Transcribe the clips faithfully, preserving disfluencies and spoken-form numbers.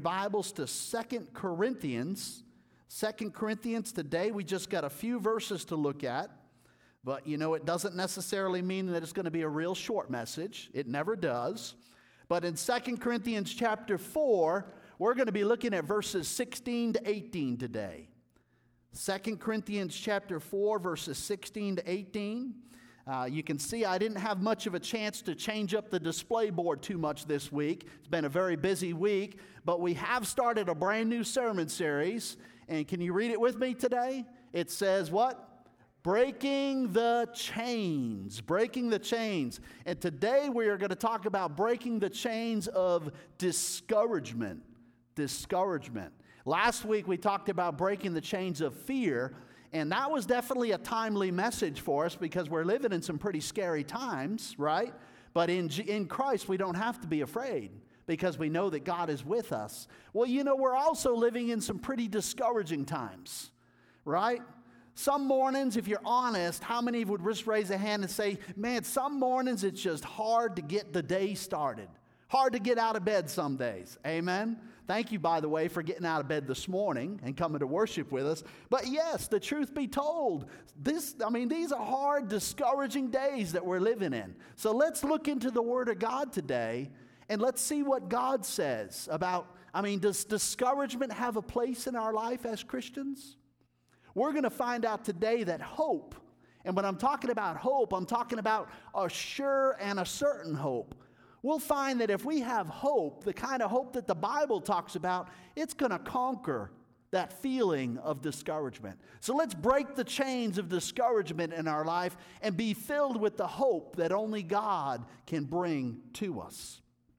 Bibles to Second Corinthians. Second Corinthians today, we just got a few verses to look at. But, you know, it doesn't necessarily mean that it's going to be a real short message. It never does. But in Second Corinthians chapter four, we're going to be looking at verses sixteen to eighteen today. Second Corinthians chapter four, verses sixteen to eighteen. Uh, you can see I didn't have much of a chance to change up the display board too much this week. It's been a very busy week, but we have started a brand new sermon series. And can you read it with me today? It says what? Breaking the chains. Breaking the chains. And today we are going to talk about breaking the chains of discouragement. Discouragement. Last week we talked about breaking the chains of fear. And that was definitely a timely message for us because we're living in some pretty scary times, right? But in, in Christ, we don't have to be afraid because we know that God is with us. Well, you know, we're also living in some pretty discouraging times, right? Some mornings, if you're honest, how many would just raise a hand and say, man, some mornings it's just hard to get the day started. Hard to get out of bed some days. Amen? Thank you, by the way, for getting out of bed this morning and coming to worship with us. But yes, the truth be told, this, I mean, these are hard, discouraging days that we're living in. So let's look into the Word of God today and let's see what God says about, I mean, does discouragement have a place in our life as Christians? We're going to find out today that hope, and when I'm talking about hope, I'm talking about a sure and a certain hope. We'll find that if we have hope, the kind of hope that the Bible talks about, it's going to conquer that feeling of discouragement. So let's break the chains of discouragement in our life and be filled with the hope that only God can bring to us.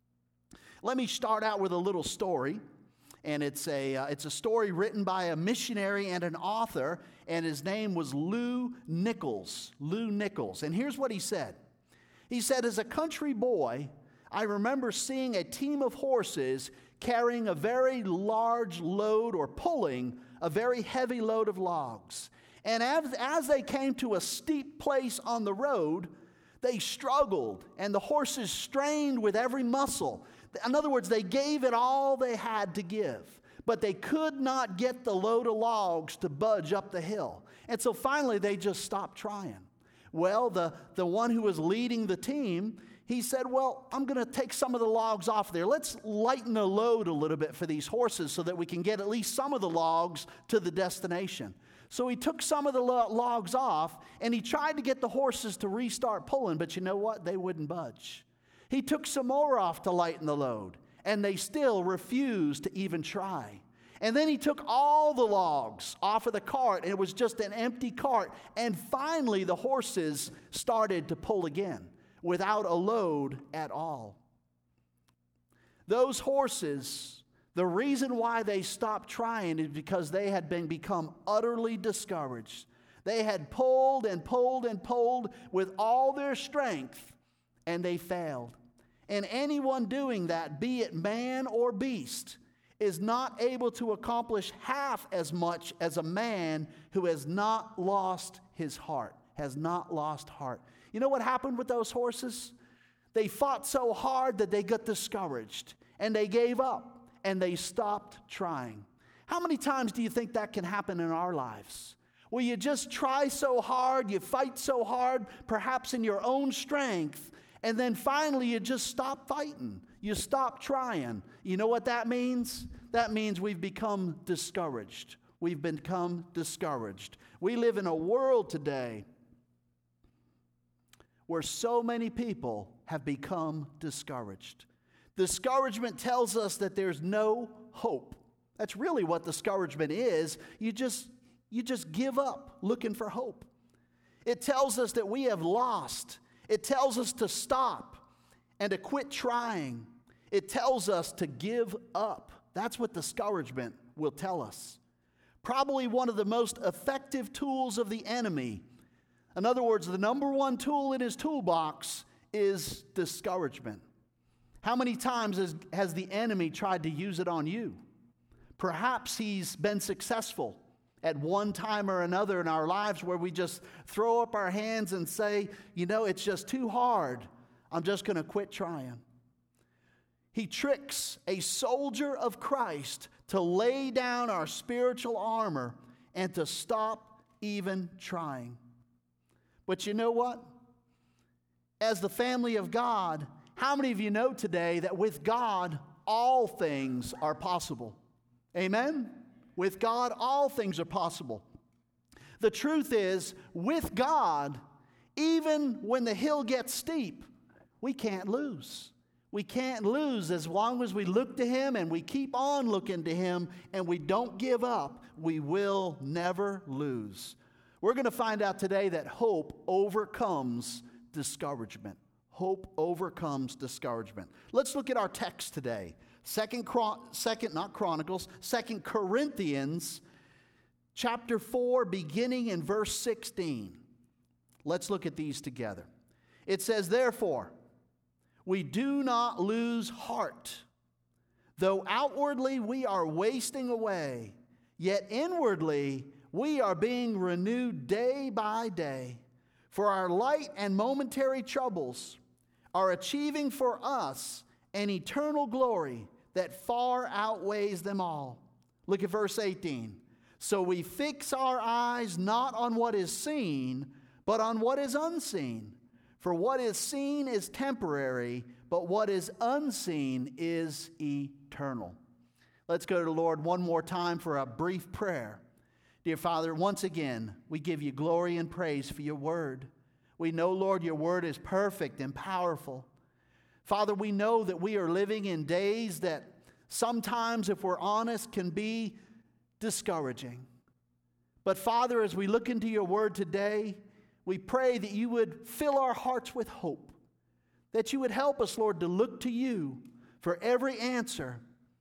Let me start out with a little story. And it's a, uh, it's a story written by a missionary and an author, and his name was Lou Nichols. Lou Nichols. And here's what he said. He said, as a country boy, I remember seeing a team of horses carrying a very large load or pulling a very heavy load of logs. And as, as they came to a steep place on the road, they struggled and the horses strained with every muscle. In other words, they gave it all they had to give, but they could not get the load of logs to budge up the hill. And so finally they just stopped trying. Well, the, the one who was leading the team, he said, well, I'm going to take some of the logs off there. Let's lighten the load a little bit for these horses so that we can get at least some of the logs to the destination. So he took some of the lo- logs off, and he tried to get the horses to restart pulling, but you know what? They wouldn't budge. He took some more off to lighten the load, and they still refused to even try. And then he took all the logs off of the cart, and it was just an empty cart. And finally, the horses started to pull again without a load at all. Those horses, the reason why they stopped trying is because they had been become utterly discouraged. They had pulled and pulled and pulled with all their strength, and they failed. And anyone doing that, be it man or beast, is not able to accomplish half as much as a man who has not lost his heart, has not lost heart. You know what happened with those horses? They fought so hard that they got discouraged, and they gave up, and they stopped trying. How many times do you think that can happen in our lives? Where you just try so hard, you fight so hard, perhaps in your own strength, and then finally you just stop fighting. You stop trying. You know what that means? That means we've become discouraged. We've become discouraged. We live in a world today where so many people have become discouraged. Discouragement tells us that there's no hope. That's really what discouragement is. You just, you just give up looking for hope. It tells us that we have lost. It tells us to stop and to quit trying. It tells us to give up. That's what discouragement will tell us. Probably one of the most effective tools of the enemy. In other words, the number one tool in his toolbox is discouragement. How many times has, has the enemy tried to use it on you? Perhaps he's been successful at one time or another in our lives where we just throw up our hands and say, you know, it's just too hard. I'm just going to quit trying. He tricks a soldier of Christ to lay down our spiritual armor and to stop even trying. But you know what? As the family of God, how many of you know today that with God, all things are possible? Amen? With God, all things are possible. The truth is, with God, even when the hill gets steep, we can't lose. We can't lose as long as we look to Him and we keep on looking to Him and we don't give up. We will never lose. We're going to find out today that hope overcomes discouragement. Hope overcomes discouragement. Let's look at our text today. Second, second, not Chronicles, Second Corinthians chapter four, beginning in verse sixteen. Let's look at these together. It says, therefore, we do not lose heart. Though outwardly we are wasting away, yet inwardly we are being renewed day by day. For our light and momentary troubles are achieving for us an eternal glory that far outweighs them all. Look at verse eighteen. So we fix our eyes not on what is seen, but on what is unseen. For what is seen is temporary, but what is unseen is eternal. Let's go to the Lord one more time for a brief prayer. Dear Father, once again, we give you glory and praise for your word. We know, Lord, your word is perfect and powerful. Father, we know that we are living in days that sometimes, if we're honest, can be discouraging. But Father, as we look into your word today, we pray that you would fill our hearts with hope, that you would help us, Lord, to look to you for every answer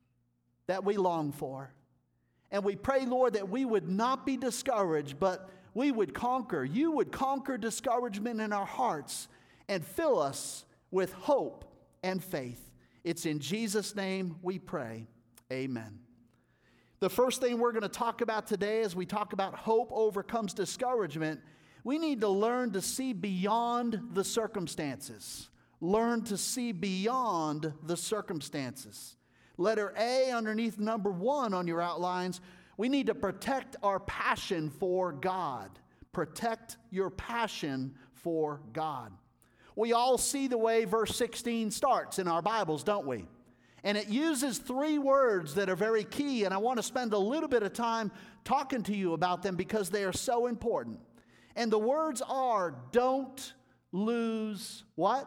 that we long for. And we pray, Lord, that we would not be discouraged, but we would conquer. You would conquer discouragement in our hearts and fill us with hope and faith. It's in Jesus' name we pray. Amen. The first thing we're going to talk about today as we talk about hope overcomes discouragement, we need to learn to see beyond the circumstances. Learn to see beyond the circumstances. Letter A underneath number one on your outlines, we need to protect our passion for God. Protect your passion for God. We all see the way verse sixteen starts in our Bibles, don't we? And it uses three words that are very key, and I want to spend a little bit of time talking to you about them because they are so important. And the words are, don't lose what?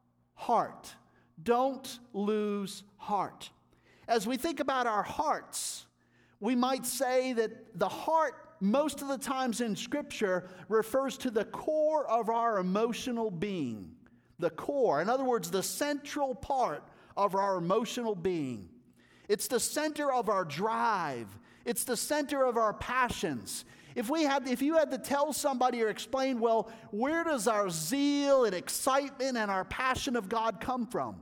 Heart. Don't lose heart. As we think about our hearts, we might say that the heart, most of the times in Scripture, refers to the core of our emotional being. The core. In other words, the central part of our emotional being. It's the center of our drive. It's the center of our passions. If we had, if you had to tell somebody or explain, well, where does our zeal and excitement and our passion of God come from?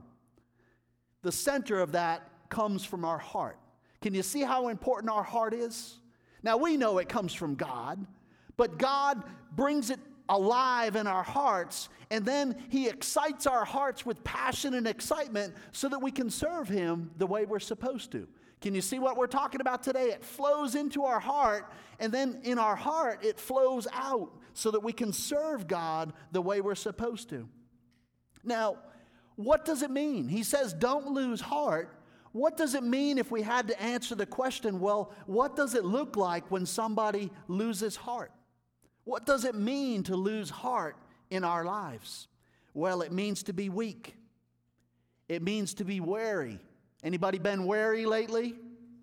The center of that comes from our heart. Can you see how important our heart is? Now, we know it comes from God, but God brings it alive in our hearts, and then He excites our hearts with passion and excitement so that we can serve Him the way we're supposed to. Can you see what we're talking about today? It flows into our heart, and then in our heart, it flows out so that we can serve God the way we're supposed to. Now, what does it mean? He says, don't lose heart. What does it mean if we had to answer the question, well, what does it look like when somebody loses heart? What does it mean to lose heart in our lives? Well, it means to be weak. It means to be weary. Anybody been weary lately?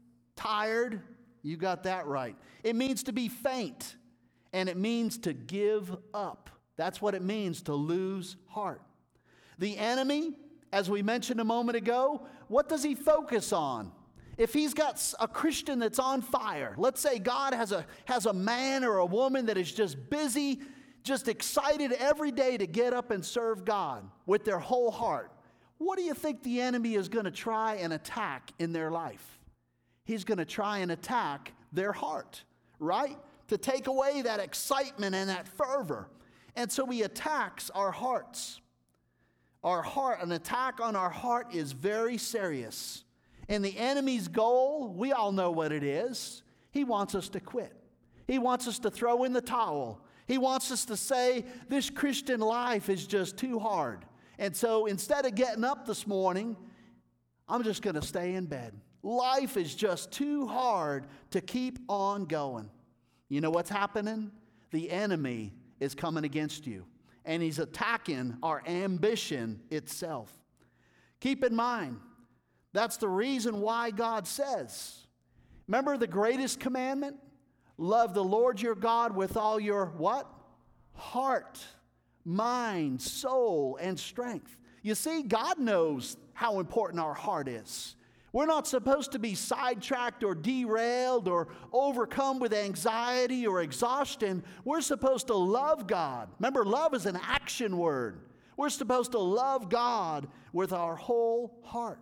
Tired? You got that right. It means to be faint, and it means to give up. That's what it means to lose heart. The enemy, as we mentioned a moment ago, what does he focus on? If he's got a Christian that's on fire, let's say God has a, has a man or a woman that is just busy, just excited every day to get up and serve God with their whole heart. What do you think the enemy is going to try and attack in their life? He's going to try and attack their heart, right? To take away that excitement and that fervor. And so he attacks our hearts. Our heart, an attack on our heart is very serious. And the enemy's goal, we all know what it is. He wants us to quit. He wants us to throw in the towel. He wants us to say, this Christian life is just too hard. And so instead of getting up this morning, I'm just going to stay in bed. Life is just too hard to keep on going. You know what's happening? The enemy is coming against you, and he's attacking our ambition itself. Keep in mind, that's the reason why God says, remember the greatest commandment? Love the Lord your God with all your what? Heart, mind, soul, and strength. You see, God knows how important our heart is. We're not supposed to be sidetracked or derailed or overcome with anxiety or exhaustion. We're supposed to love God. Remember, love is an action word. We're supposed to love God with our whole heart.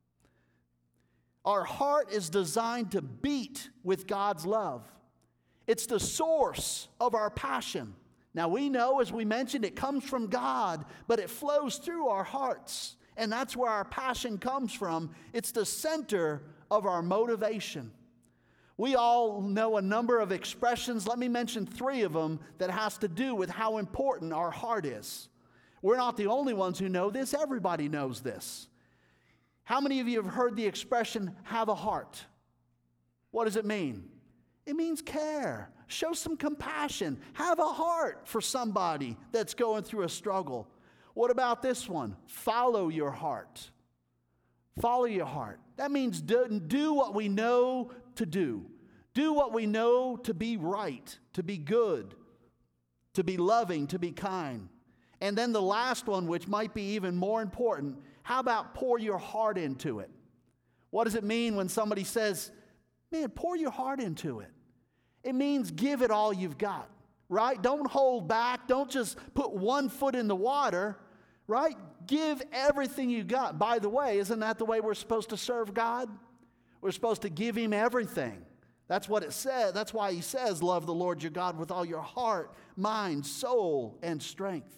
Our heart is designed to beat with God's love. It's the source of our passion. Now we know, as we mentioned, it comes from God, but it flows through our hearts. And that's where our passion comes from. It's the center of our motivation. We all know a number of expressions. Let me mention three of them that has to do with how important our heart is. We're not the only ones who know this. Everybody knows this. How many of you have heard the expression, have a heart? What does it mean? It means care. Show some compassion. Have a heart for somebody that's going through a struggle. What about this one? Follow your heart. Follow your heart. That means do, do what we know to do. Do what we know to be right, to be good, to be loving, to be kind. And then the last one, which might be even more important, how about pour your heart into it? What does it mean when somebody says, man, pour your heart into it? It means give it all you've got, right? Don't hold back. Don't just put one foot in the water, right? Give everything you got. By the way, isn't that the way we're supposed to serve God? We're supposed to give Him everything. That's what it says. That's why He says, love the Lord your God with all your heart, mind, soul, and strength.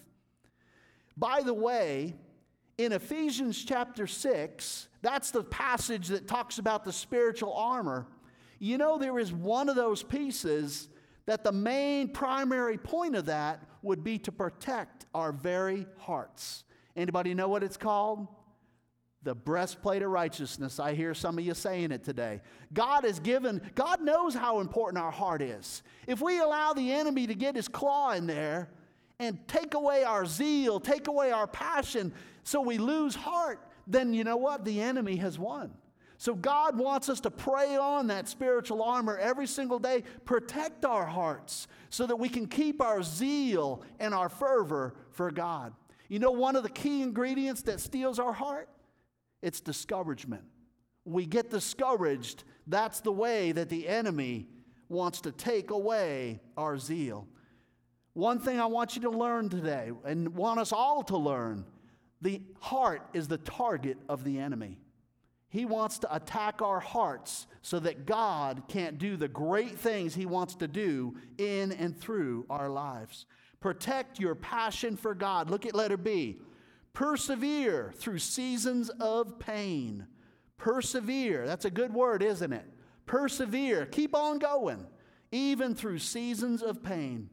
By the way, in Ephesians chapter six, that's the passage that talks about the spiritual armor. You know, there is one of those pieces that the main primary point of that would be to protect our very hearts. Anybody know what it's called? The breastplate of righteousness. I hear some of you saying it today. God has given, God knows how important our heart is. If we allow the enemy to get his claw in there and take away our zeal, take away our passion, so we lose heart, then you know what? The enemy has won. So God wants us to pray on that spiritual armor every single day, protect our hearts so that we can keep our zeal and our fervor for God. You know one of the key ingredients that steals our heart? It's discouragement. We get discouraged. That's the way that the enemy wants to take away our zeal. One thing I want you to learn today, and want us all to learn, the heart is the target of the enemy. He wants to attack our hearts so that God can't do the great things He wants to do in and through our lives. Protect your passion for God. Look at letter B. Persevere through seasons of pain. Persevere. That's a good word, isn't it? Persevere. Keep on going, even through seasons of pain.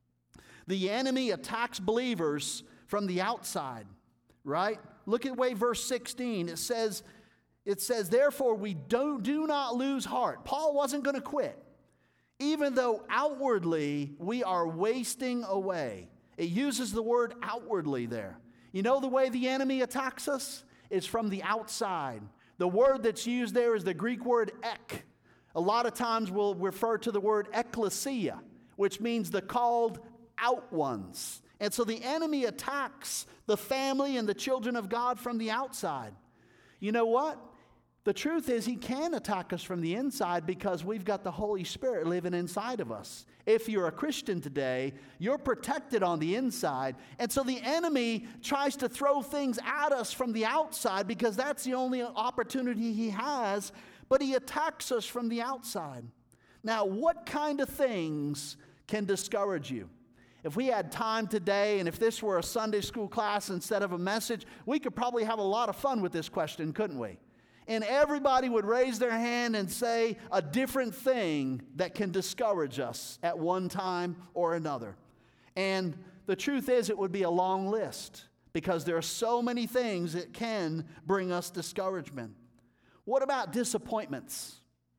The enemy attacks believers from the outside, right? Look at way verse sixteen. It says, It says, therefore, we don't, do not lose heart. Paul wasn't going to quit. Even though outwardly we are wasting away. It uses the word outwardly there. You know the way the enemy attacks us? It's from the outside. The word that's used there is the Greek word ek. A lot of times we'll refer to the word ekklesia, which means the called out ones. And so the enemy attacks the family and the children of God from the outside. You know what? The truth is he can attack us from the inside because we've got the Holy Spirit living inside of us. If you're a Christian today, you're protected on the inside. And so the enemy tries to throw things at us from the outside because that's the only opportunity he has. But he attacks us from the outside. Now, what kind of things can discourage you? If we had time today, and if this were a Sunday school class instead of a message, we could probably have a lot of fun with this question, couldn't we? And everybody would raise their hand and say a different thing that can discourage us at one time or another. And the truth is, it would be a long list because there are so many things that can bring us discouragement. What about disappointments?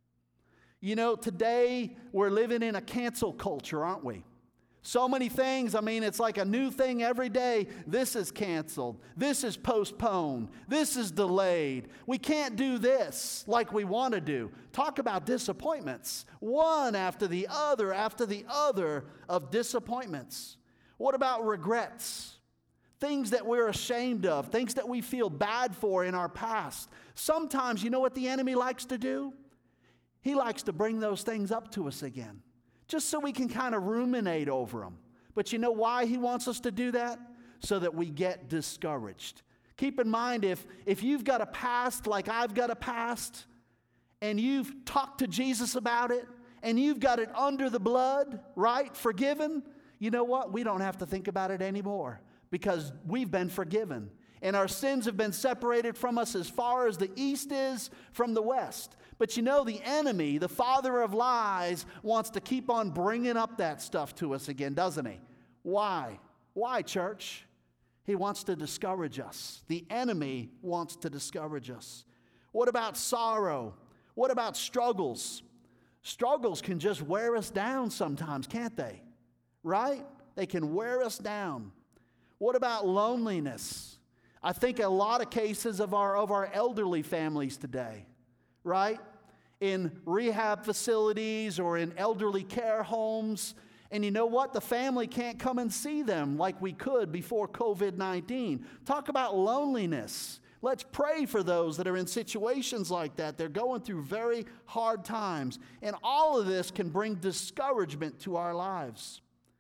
You know, today we're living in a cancel culture, aren't we? So many things, I mean, it's like a new thing every day. This is canceled. This is postponed. This is delayed. We can't do this like we want to do. Talk about disappointments. One after the other after the other of disappointments. What about regrets? Things that we're ashamed of, things that we feel bad for in our past. Sometimes, you know what the enemy likes to do? He likes to bring those things up to us again, just so we can kind of ruminate over them. But you know why he wants us to do that? So that we get discouraged. Keep in mind, if, if you've got a past like I've got a past, and you've talked to Jesus about it, and you've got it under the blood, right, forgiven, you know what? We don't have to think about it anymore because we've been forgiven. And our sins have been separated from us as far as the east is from the west. But you know, the enemy, the father of lies, wants to keep on bringing up that stuff to us again, doesn't he? Why? Why, church? He wants to discourage us. The enemy wants to discourage us. What about sorrow? What about struggles? Struggles can just wear us down sometimes, can't they? Right? They can wear us down. What about loneliness? I think a lot of cases of our, of our elderly families today, right? In rehab facilities or in elderly care homes. And you know what? The family can't come and see them like we could before covid nineteen. Talk about loneliness. Let's pray for those that are in situations like that. They're going through very hard times. And all of this can bring discouragement to our lives.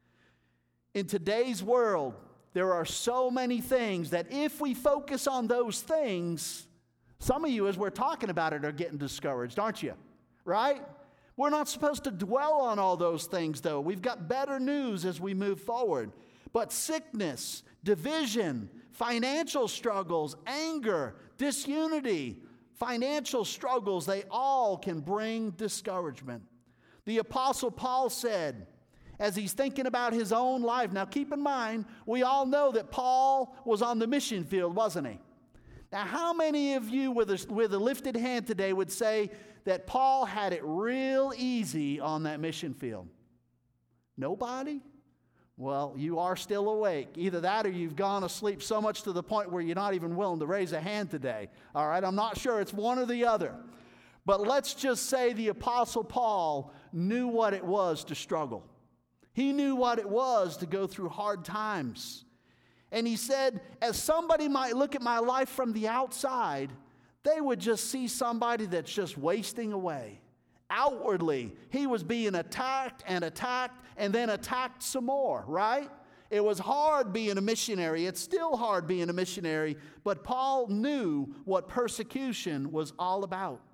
In today's world, there are so many things that if we focus on those things, some of you, as we're talking about it, are getting discouraged, aren't you? Right? We're not supposed to dwell on all those things, though. We've got better news as we move forward. But sickness, division, financial struggles, anger, disunity, financial struggles, they all can bring discouragement. The Apostle Paul said, as he's thinking about his own life. Now keep in mind, we all know that Paul was on the mission field, wasn't he? Now how many of you with a, with a lifted hand today would say that Paul had it real easy on that mission field? Nobody? Well, you are still awake. Either that or you've gone asleep so much to the point where you're not even willing to raise a hand today. All right, I'm not sure. It's one or the other. But let's just say the Apostle Paul knew what it was to struggle. He knew what it was to go through hard times. And he said, as somebody might look at my life from the outside, they would just see somebody that's just wasting away. Outwardly, he was being attacked and attacked and then attacked some more, right? It was hard being a missionary. It's still hard being a missionary, but Paul knew what persecution was all about.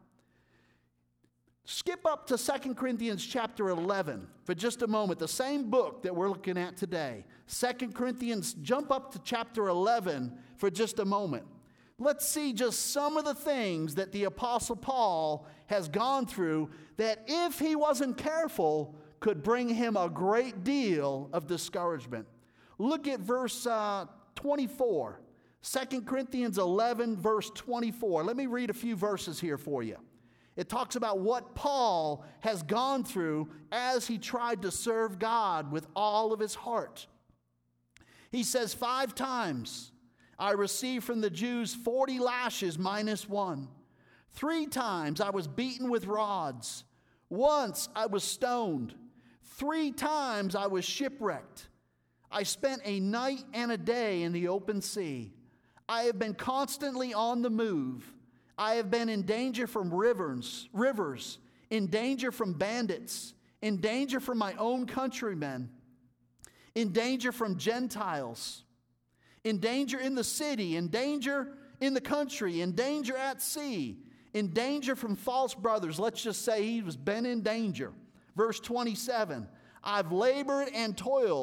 Skip up to Second Corinthians chapter eleven for just a moment, the same book that we're looking at today. Second Corinthians, jump up to chapter eleven for just a moment. Let's see just some of the things that the Apostle Paul has gone through that, if he wasn't careful, could bring him a great deal of discouragement. Look at verse uh, twenty-four. Second Corinthians eleven, verse twenty-four. Let me read a few verses here for you. It talks about what Paul has gone through as he tried to serve God with all of his heart. He says, five times I received from the Jews forty lashes minus one. Three times I was beaten with rods. Once I was stoned. Three times I was shipwrecked. I spent a night and a day in the open sea. I have been constantly on the move. I have been in danger from rivers, rivers, in danger from bandits, in danger from my own countrymen, in danger from Gentiles, in danger in the city, in danger in the country, in danger at sea, in danger from false brothers. Let's just say he was been in danger. Verse twenty-seven, I've labored and toiled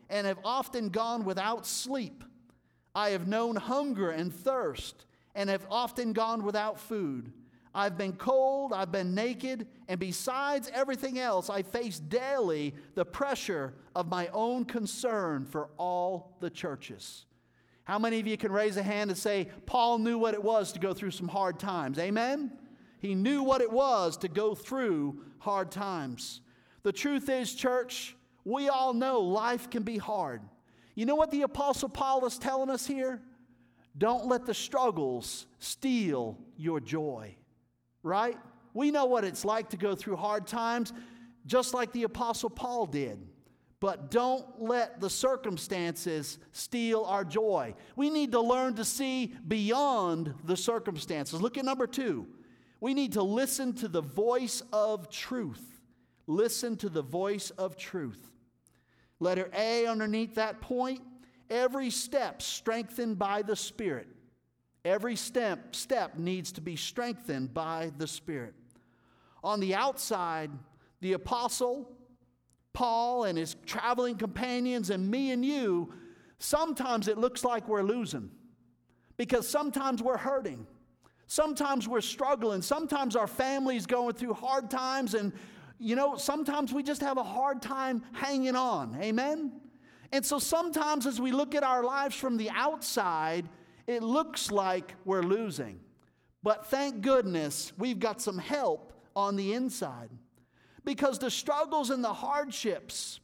and have often gone without sleep. I have known hunger and thirst, and have often gone without food. I've been cold, I've been naked, and besides everything else, I face daily the pressure of my own concern for all the churches. How many of you can raise a hand and say, Paul knew what it was to go through some hard times? Amen? He knew what it was to go through hard times. The truth is, church, we all know life can be hard. You know what the Apostle Paul is telling us here? Don't let the struggles steal your joy. Right? We know what it's like to go through hard times, just like the Apostle Paul did. But don't let the circumstances steal our joy. We need to learn to see beyond the circumstances. Look at number two. We need to listen to the voice of truth. Listen to the voice of truth. Letter A underneath that point, every step strengthened by the Spirit. Every step, step needs to be strengthened by the Spirit. On the outside, the apostle, Paul and his traveling companions and me and you, sometimes it looks like we're losing. Because sometimes we're hurting. Sometimes we're struggling. Sometimes our family's going through hard times, and you know, sometimes we just have a hard time hanging on. Amen? And so sometimes as we look at our lives from the outside, it looks like we're losing. But thank goodness we've got some help on the inside. Because the struggles and the hardships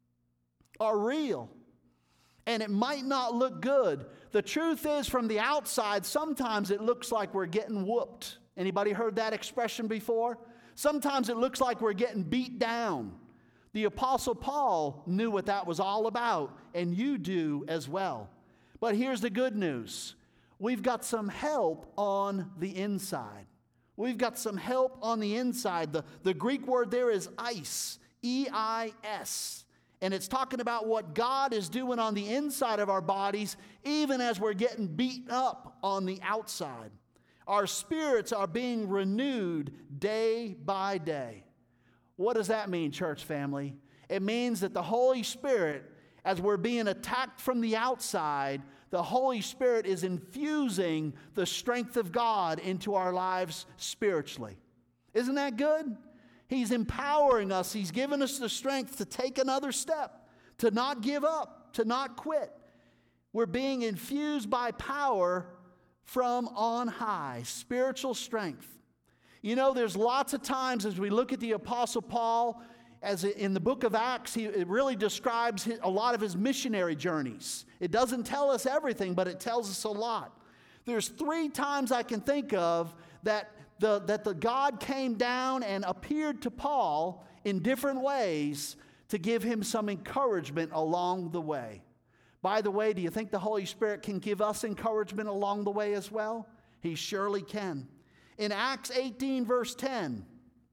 are real. And it might not look good. The truth is, from the outside, sometimes it looks like we're getting whooped. Anybody heard that expression before? Sometimes it looks like we're getting beat down. The Apostle Paul knew what that was all about, and you do as well. But here's the good news. We've got some help on the inside. We've got some help on the inside. The, the Greek word there is eis, E I S. And it's talking about what God is doing on the inside of our bodies, even as we're getting beaten up on the outside. Our spirits are being renewed day by day. What does that mean, church family? It means that the Holy Spirit, as we're being attacked from the outside, the Holy Spirit is infusing the strength of God into our lives spiritually. Isn't that good? He's empowering us. He's given us the strength to take another step, to not give up, to not quit. We're being infused by power from on high, spiritual strength. You know, there's lots of times as we look at the Apostle Paul, as in the book of Acts, he, it really describes his, a lot of his missionary journeys. It doesn't tell us everything, but it tells us a lot. There's three times I can think of that the, that the God came down and appeared to Paul in different ways to give him some encouragement along the way. By the way, do you think the Holy Spirit can give us encouragement along the way as well? He surely can. In Acts eighteen, verse ten,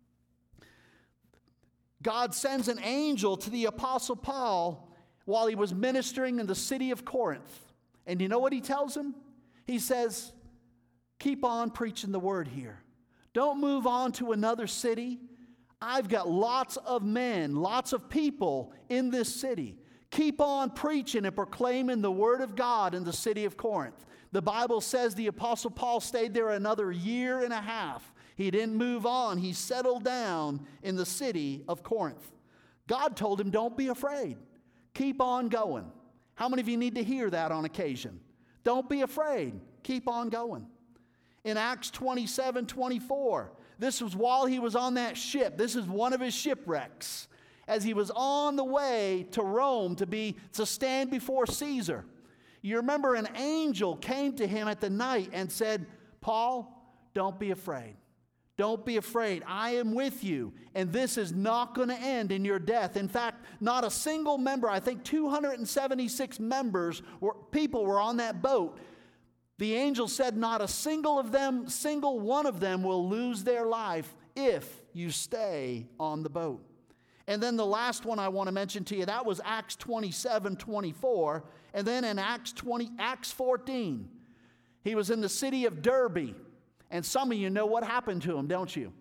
God sends an angel to the Apostle Paul while he was ministering in the city of Corinth. And you know what he tells him? He says, keep on preaching the word here. Don't move on to another city. I've got lots of men, lots of people in this city. Keep on preaching and proclaiming the word of God in the city of Corinth. The Bible says the Apostle Paul stayed there another year and a half. He didn't move on. He settled down in the city of Corinth. God told him, don't be afraid. Keep on going. How many of you need to hear that on occasion? Don't be afraid. Keep on going. In Acts twenty-seven, twenty-four, this was while he was on that ship. This is one of his shipwrecks. As he was on the way to Rome to be to stand before Caesar. You remember an angel came to him at the night and said, Paul, don't be afraid. Don't be afraid. I am with you, and this is not going to end in your death. In fact, not a single member, I think two hundred seventy-six members, or people were on that boat. The angel said not a single of them, single one of them will lose their life if you stay on the boat. And then the last one I want to mention to you, that was Acts twenty-seven, twenty-four. And then in Acts twenty, Acts fourteen, he was in the city of Derbe. And some of you know what happened to him, don't you?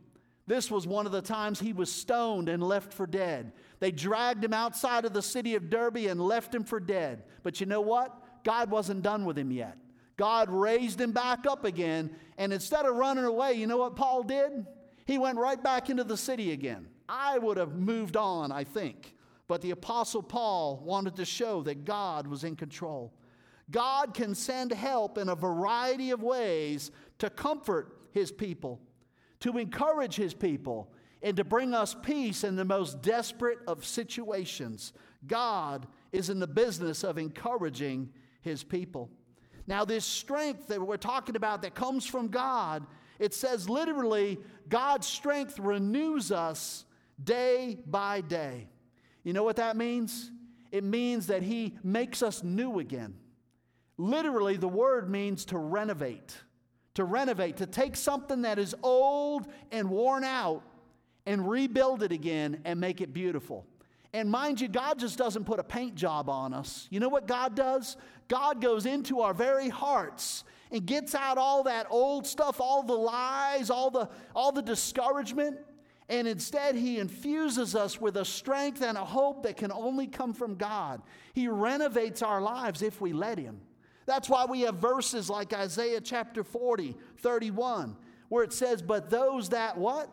This was one of the times he was stoned and left for dead. They dragged him outside of the city of Derbe and left him for dead. But you know what? God wasn't done with him yet. God raised him back up again, and instead of running away, you know what Paul did? He went right back into the city again. I would have moved on, I think. But the Apostle Paul wanted to show that God was in control. God can send help in a variety of ways to comfort his people, to encourage his people, and to bring us peace in the most desperate of situations. God is in the business of encouraging his people. Now, this strength that we're talking about that comes from God, it says literally, God's strength renews us day by day. You know what that means? It means that he makes us new again. Literally, the word means to renovate. To renovate, to take something that is old and worn out and rebuild it again and make it beautiful. And mind you, God just doesn't put a paint job on us. You know what God does? God goes into our very hearts and gets out all that old stuff, all the lies, all the, all the discouragement. And instead, he infuses us with a strength and a hope that can only come from God. He renovates our lives if we let him. That's why we have verses like Isaiah chapter forty, thirty-one, where it says, but those that what?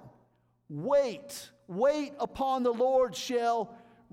Wait. Wait upon the Lord shall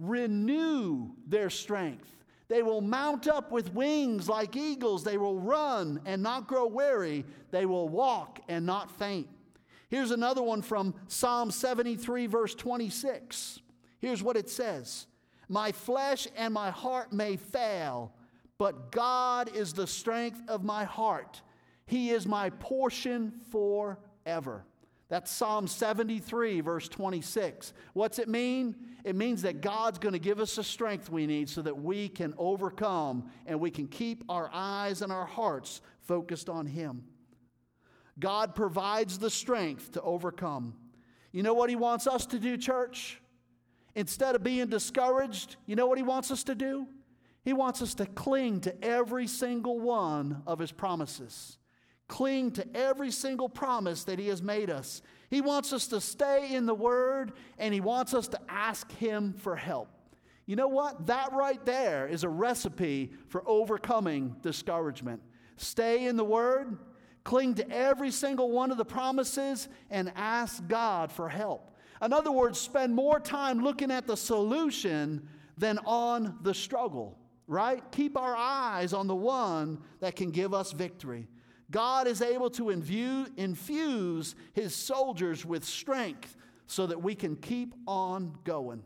renew their strength. They will mount up with wings like eagles. They will run and not grow weary. They will walk and not faint. Here's another one from Psalm seventy-three, verse twenty-six. Here's what it says. My flesh and my heart may fail, but God is the strength of my heart. He is my portion forever. That's Psalm seventy-three, verse twenty-six. What's it mean? It means that God's going to give us the strength we need so that we can overcome and we can keep our eyes and our hearts focused on him. God provides the strength to overcome. You know what he wants us to do, church? Instead of being discouraged, you know what he wants us to do? He wants us to cling to every single one of his promises. Cling to every single promise that he has made us. He wants us to stay in the Word, and he wants us to ask him for help. You know what? That right there is a recipe for overcoming discouragement. Stay in the Word, cling to every single one of the promises, and ask God for help. In other words, spend more time looking at the solution than on the struggle, right? Keep our eyes on the one that can give us victory. God is able to invue, infuse his soldiers with strength so that we can keep on going.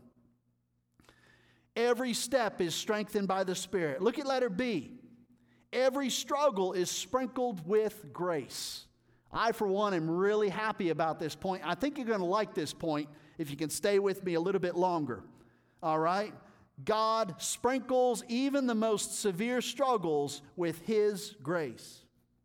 Every step is strengthened by the Spirit. Look at letter B. Every struggle is sprinkled with grace. I, for one, am really happy about this point. I think you're going to like this point if you can stay with me a little bit longer. All right? God sprinkles even the most severe struggles with his grace.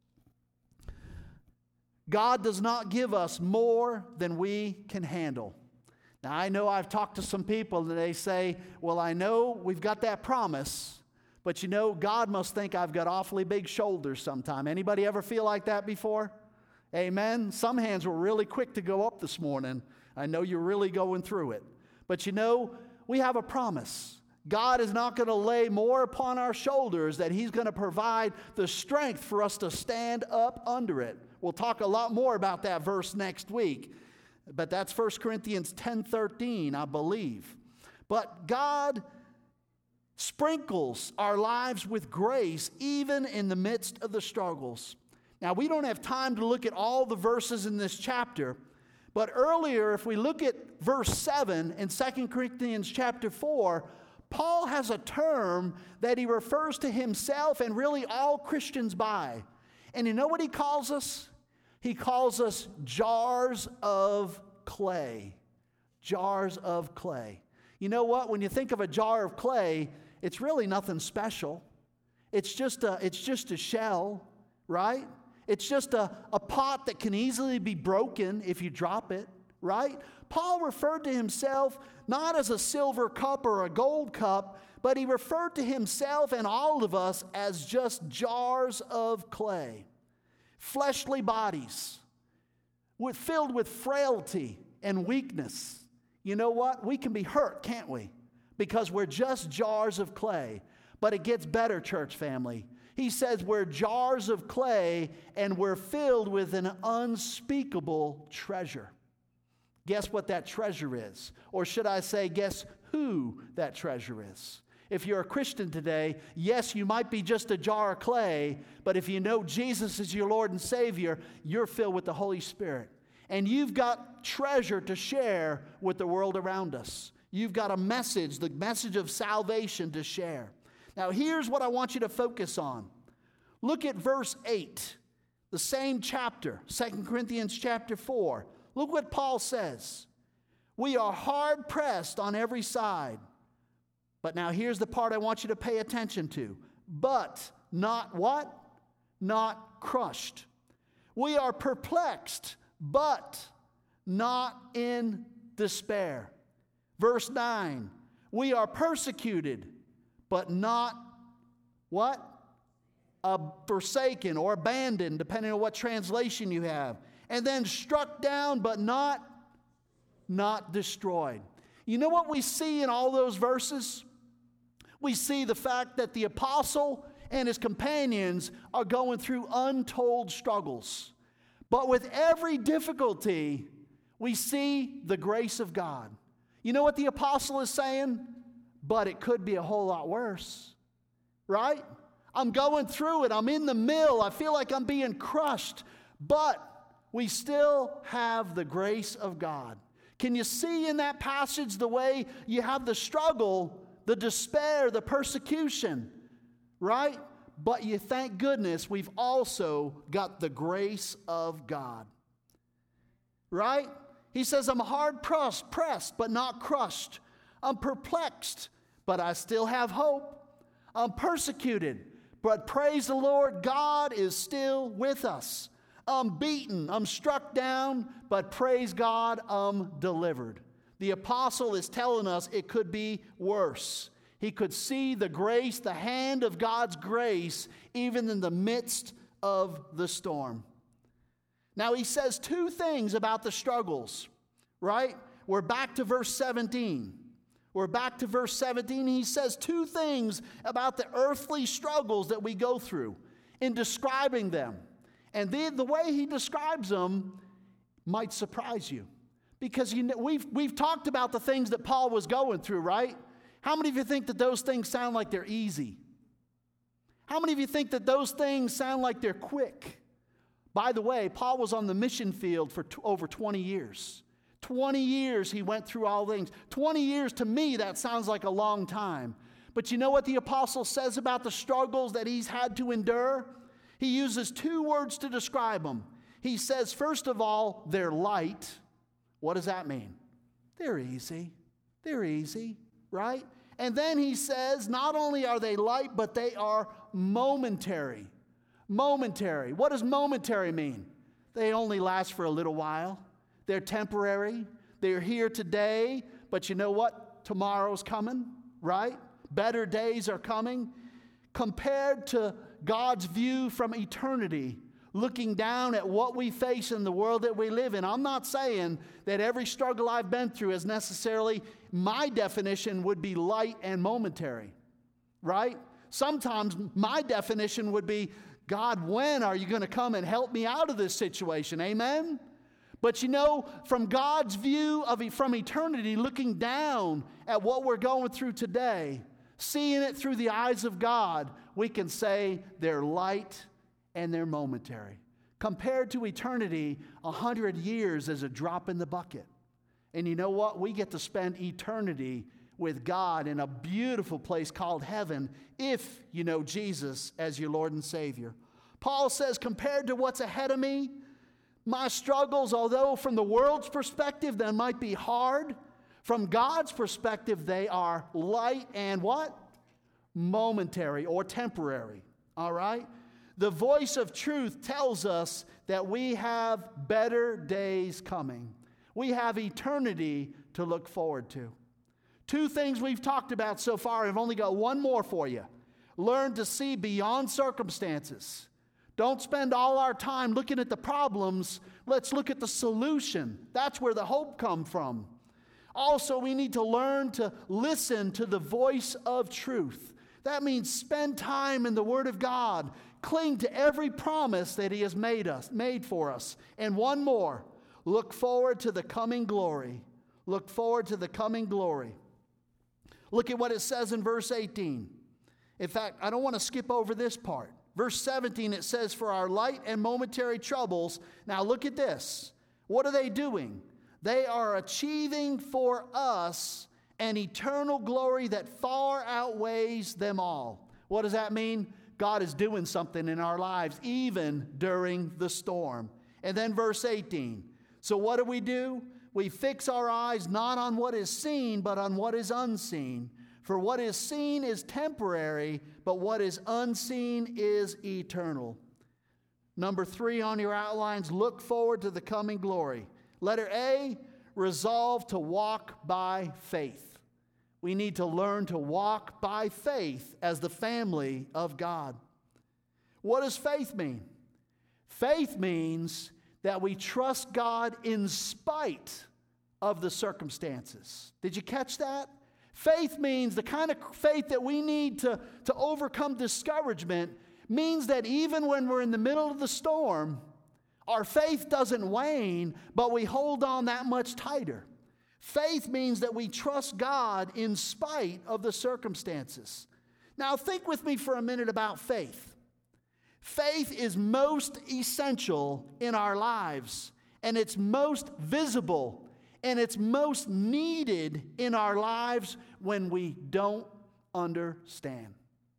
God does not give us more than we can handle. Now, I know I've talked to some people and they say, well, I know we've got that promise, but you know, God must think I've got awfully big shoulders sometime. Anybody ever feel like that before? Amen? Some hands were really quick to go up this morning. I know you're really going through it. But you know, we have a promise. God is not going to lay more upon our shoulders, that he's going to provide the strength for us to stand up under it. We'll talk a lot more about that verse next week. But that's First Corinthians ten thirteen, I believe. But God sprinkles our lives with grace even in the midst of the struggles. Now, we don't have time to look at all the verses in this chapter, but earlier, if we look at verse seven in Second Corinthians chapter four, Paul has a term that he refers to himself and really all Christians by. And you know what he calls us? He calls us jars of clay. Jars of clay. You know what? When you think of a jar of clay, it's really nothing special. It's just a, it's just a shell, right? It's just a, a pot that can easily be broken if you drop it, right? Paul referred to himself not as a silver cup or a gold cup, but he referred to himself and all of us as just jars of clay. Fleshly bodies with, filled with frailty, and weakness. You know what? We can be hurt, can't we? Because we're just jars of clay. But it gets better, church family. He says we're jars of clay and we're filled with an unspeakable treasure. Guess what that treasure is? Or should I say, guess who that treasure is? If you're a Christian today, yes, you might be just a jar of clay, but if you know Jesus is your Lord and Savior, you're filled with the Holy Spirit. And you've got treasure to share with the world around us. You've got a message, the message of salvation to share. Now, here's what I want you to focus on. Look at verse eight, the same chapter, Second Corinthians chapter four. Look what Paul says. We are hard pressed on every side. But now here's the part I want you to pay attention to. But not what? Not crushed. We are perplexed, but not in despair. Verse nine. We are persecuted, but not what? Uh, forsaken or abandoned, depending on what translation you have. And then struck down, but not, not destroyed. You know what we see in all those verses? We see the fact that the apostle and his companions are going through untold struggles. But with every difficulty, we see the grace of God. You know what the apostle is saying? But it could be a whole lot worse, right? I'm going through it. I'm in the mill. I feel like I'm being crushed. But we still have the grace of God. Can you see in that passage the way you have the struggle, the despair, the persecution, right? But you thank goodness we've also got the grace of God, right? He says, I'm hard pressed, pressed, but not crushed. I'm perplexed, but I still have hope. I'm persecuted, but praise the Lord, God is still with us. I'm beaten, I'm struck down, but praise God, I'm delivered. The apostle is telling us it could be worse. He could see the grace, the hand of God's grace, even in the midst of the storm. Now he says two things about the struggles, right? We're back to verse seventeen. We're back to verse seventeen. He says two things about the earthly struggles that we go through in describing them. And the, the way he describes them might surprise you. Because you know, we've, we've talked about the things that Paul was going through, right? How many of you think that those things sound like they're easy? How many of you think that those things sound like they're quick? By the way, Paul was on the mission field for t- over twenty years. twenty years he went through all things. twenty years to me, that sounds like a long time. But you know what the apostle says about the struggles that he's had to endure? He uses two words to describe them. He says, first of all, they're light. What does that mean? They're easy. They're easy, right? And then he says, not only are they light, but they are momentary. Momentary. What does momentary mean? They only last for a little while. They're temporary. They're here today, but you know what? Tomorrow's coming, right? Better days are coming. Compared to God's view from eternity, looking down at what we face in the world that we live in. I'm not saying that every struggle I've been through is necessarily, my definition would be light and momentary, right? Sometimes my definition would be, God, when are you going to come and help me out of this situation? Amen? But you know, from God's view of from eternity, looking down at what we're going through today, seeing it through the eyes of God, we can say they're light and they're momentary. Compared to eternity, a hundred years is a drop in the bucket. And you know what? We get to spend eternity with God in a beautiful place called heaven if you know Jesus as your Lord and Savior. Paul says, compared to what's ahead of me, my struggles, although from the world's perspective they might be hard, from God's perspective they are light and what? Momentary or temporary. All right? The voice of truth tells us that we have better days coming. We have eternity to look forward to. Two things we've talked about so far. I've only got one more for you. Learn to see beyond circumstances. Don't spend all our time looking at the problems. Let's look at the solution. That's where the hope comes from. Also, we need to learn to listen to the voice of truth. That means spend time in the Word of God. Cling to every promise that He has made us, made for us. And one more, look forward to the coming glory. Look forward to the coming glory. Look at what it says in verse eighteen. In fact, I don't want to skip over this part. Verse seventeen, it says, for our light and momentary troubles. Now look at this. What are they doing? They are achieving for us an eternal glory that far outweighs them all. What does that mean? God is doing something in our lives, even during the storm. And then verse eighteen. So what do we do? We fix our eyes not on what is seen, but on what is unseen. For what is seen is temporary, but what is unseen is eternal. Number three on your outlines, look forward to the coming glory. Letter A, resolve to walk by faith. We need to learn to walk by faith as the family of God. What does faith mean? Faith means that we trust God in spite of the circumstances. Did you catch that? Faith means the kind of faith that we need to, to overcome discouragement means that even when we're in the middle of the storm, our faith doesn't wane, but we hold on that much tighter. Faith means that we trust God in spite of the circumstances. Now think with me for a minute about faith. Faith is most essential in our lives, and it's most visible, and it's most needed in our lives when we don't understand.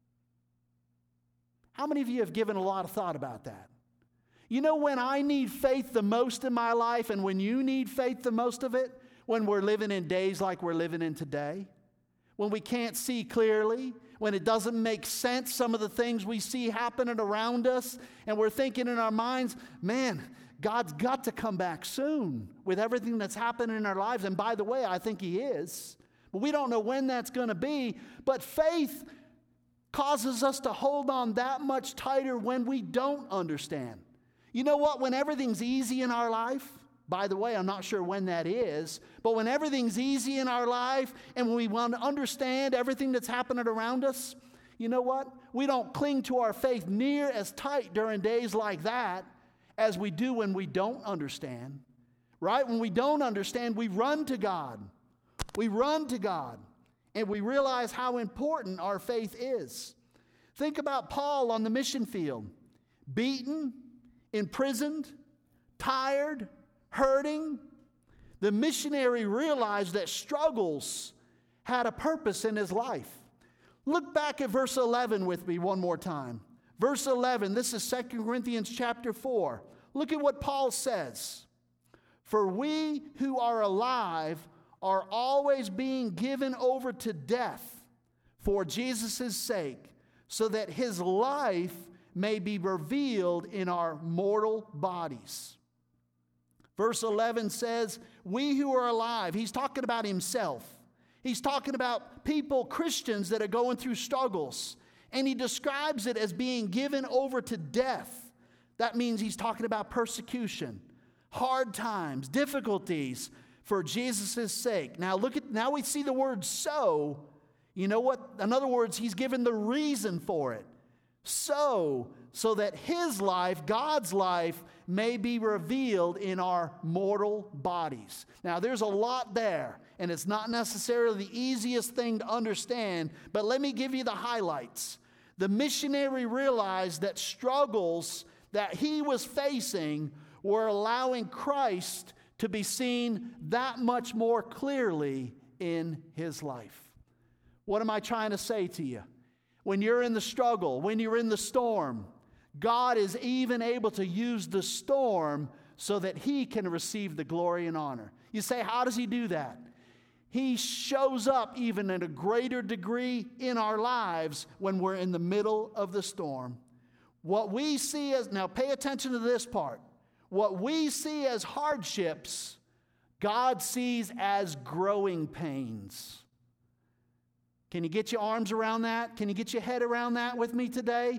How many of you have given a lot of thought about that? You know when I need faith the most in my life and when you need faith the most of it? When we're living in days like we're living in today. When we can't see clearly. When it doesn't make sense, some of the things we see happening around us. And we're thinking in our minds, man, God's got to come back soon with everything that's happening in our lives. And by the way, I think He is. But we don't know when that's going to be. But faith causes us to hold on that much tighter when we don't understand. You know what? When everything's easy in our life, by the way, I'm not sure when that is, but when everything's easy in our life and when we want to understand everything that's happening around us, you know what? We don't cling to our faith near as tight during days like that as we do when we don't understand, right? When we don't understand, we run to God. We run to God, and we realize how important our faith is. Think about Paul on the mission field, beaten, imprisoned, tired, hurting. The missionary realized that struggles had a purpose in his life. Look back at verse eleven with me one more time. Verse eleven, this is Second Corinthians chapter four. Look at what Paul says. For we who are alive are always being given over to death for Jesus' sake, so that His life may be revealed in our mortal bodies. Verse eleven says, we who are alive, he's talking about himself. He's talking about people, Christians, that are going through struggles. And he describes it as being given over to death. That means he's talking about persecution, hard times, difficulties for Jesus' sake. Now look at, now we see the word so. You know what? In other words, he's given the reason for it. So, so that His life, God's life, may be revealed in our mortal bodies. Now, there's a lot there, and it's not necessarily the easiest thing to understand, but let me give you the highlights. The missionary realized that struggles that he was facing were allowing Christ to be seen that much more clearly in his life. What am I trying to say to you? When you're in the struggle, when you're in the storm, God is even able to use the storm so that He can receive the glory and honor. You say, how does He do that? He shows up even in a greater degree in our lives when we're in the middle of the storm. What we see as, now pay attention to this part. What we see as hardships, God sees as growing pains. Can you get your arms around that? Can you get your head around that with me today?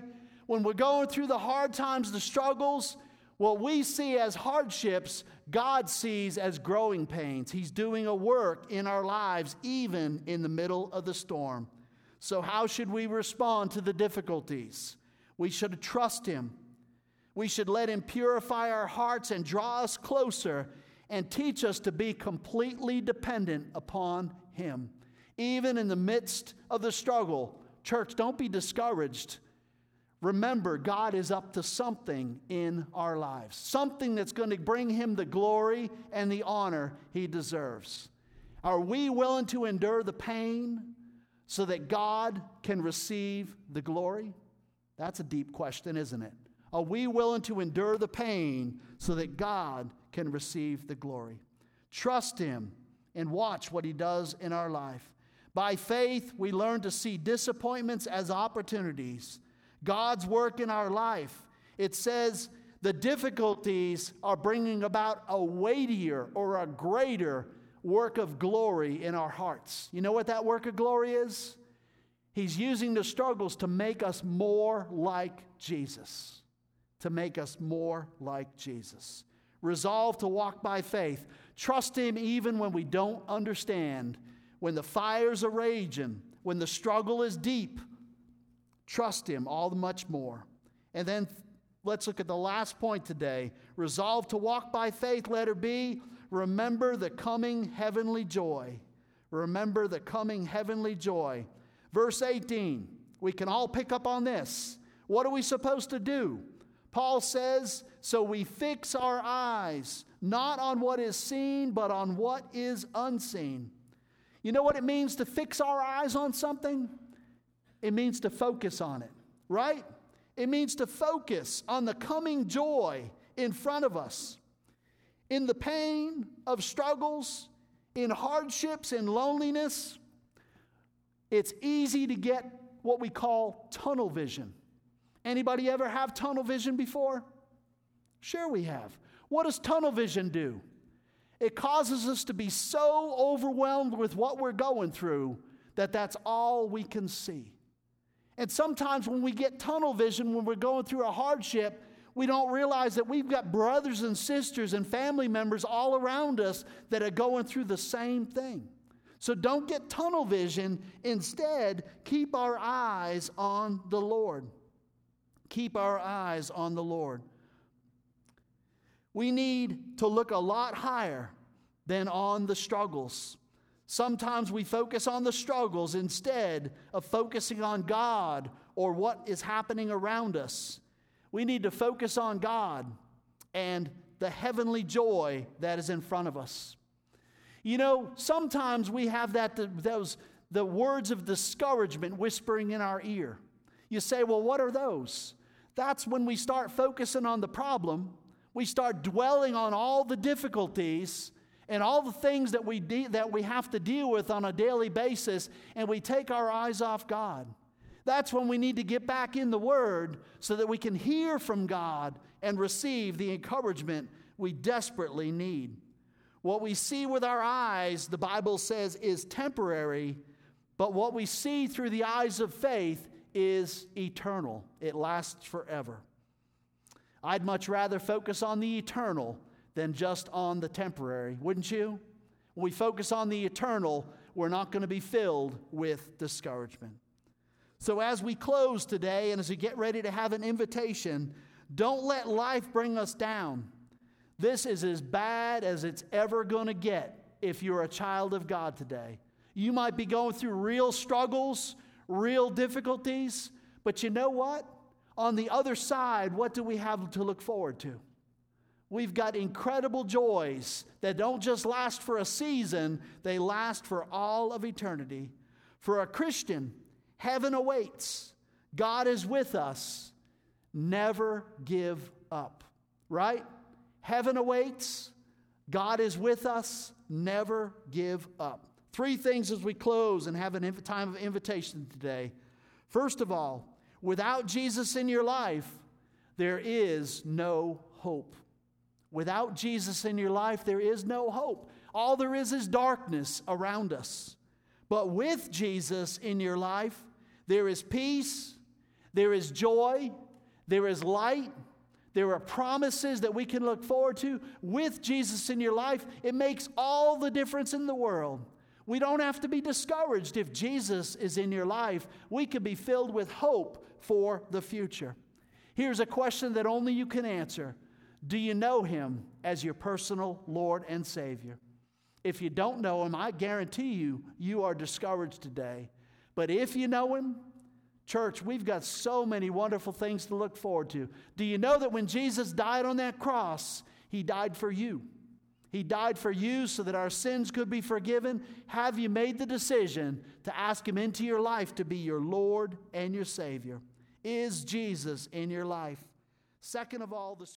when we're going through the hard times, the struggles, what we see as hardships, God sees as growing pains. He's doing a work in our lives, even in the middle of the storm. So how should we respond to the difficulties? We should trust Him. We should let Him purify our hearts and draw us closer and teach us to be completely dependent upon Him. Even in the midst of the struggle, church, don't be discouraged. Remember, God is up to something in our lives, something that's going to bring Him the glory and the honor He deserves. Are we willing to endure the pain so that God can receive the glory? That's a deep question, isn't it? Are we willing to endure the pain so that God can receive the glory? Trust Him and watch what He does in our life. By faith, we learn to see disappointments as opportunities. God's work in our life. It says the difficulties are bringing about a weightier or a greater work of glory in our hearts. You know what that work of glory is? He's using the struggles to make us more like Jesus. To make us more like Jesus. Resolve to walk by faith. Trust Him even when we don't understand. When the fires are raging. When the struggle is deep. Trust Him all the much more. And then let's look at the last point today. Resolve to walk by faith, letter B. Remember the coming heavenly joy. Remember the coming heavenly joy. Verse eighteen. We can all pick up on this. What are we supposed to do? Paul says, so we fix our eyes, not on what is seen, but on what is unseen. You know what it means to fix our eyes on something? It means to focus on it, right? It means to focus on the coming joy in front of us. In the pain of struggles, in hardships, in loneliness, it's easy to get what we call tunnel vision. Anybody ever have tunnel vision before? Sure we have. What does tunnel vision do? It causes us to be so overwhelmed with what we're going through that that's all we can see. And sometimes when we get tunnel vision, when we're going through a hardship, we don't realize that we've got brothers and sisters and family members all around us that are going through the same thing. So don't get tunnel vision. Instead, keep our eyes on the Lord. Keep our eyes on the Lord. We need to look a lot higher than on the struggles. Sometimes we focus on the struggles instead of focusing on God or what is happening around us. We need to focus on God and the heavenly joy that is in front of us. You know, sometimes we have that those the words of discouragement whispering in our ear. You say, well, what are those? That's when we start focusing on the problem. We start dwelling on all the difficulties and all the things that we de- that we have to deal with on a daily basis, and we take our eyes off God. That's when we need to get back in the Word so that we can hear from God and receive the encouragement we desperately need. What we see with our eyes, the Bible says, is temporary, but what we see through the eyes of faith is eternal. It lasts forever. I'd much rather focus on the eternal than just on the temporary, wouldn't you? When we focus on the eternal, we're not going to be filled with discouragement. So as we close today and as we get ready to have an invitation, don't let life bring us down. This is as bad as it's ever going to get if you're a child of God today. You might be going through real struggles, real difficulties, but you know what? On the other side, what do we have to look forward to? We've got incredible joys that don't just last for a season, they last for all of eternity. For a Christian, heaven awaits. God is with us. Never give up. Right? Heaven awaits. God is with us. Never give up. Three things as we close and have a time of invitation today. First of all, without Jesus in your life, there is no hope. Without Jesus in your life, there is no hope. All there is is darkness around us. But with Jesus in your life, there is peace, there is joy, There is light. There are promises that we can look forward to with Jesus in your life. It makes all the difference in the world. We don't have to be discouraged if Jesus is in your life. We can be filled with hope for the future. Here's a question that only you can answer. Do you know Him as your personal Lord and Savior? If you don't know Him, I guarantee you, you are discouraged today. But if you know Him, church, we've got so many wonderful things to look forward to. Do you know that when Jesus died on that cross, He died for you? He died for you so that our sins could be forgiven. Have you made the decision to ask Him into your life to be your Lord and your Savior? Is Jesus in your life? Second of all, the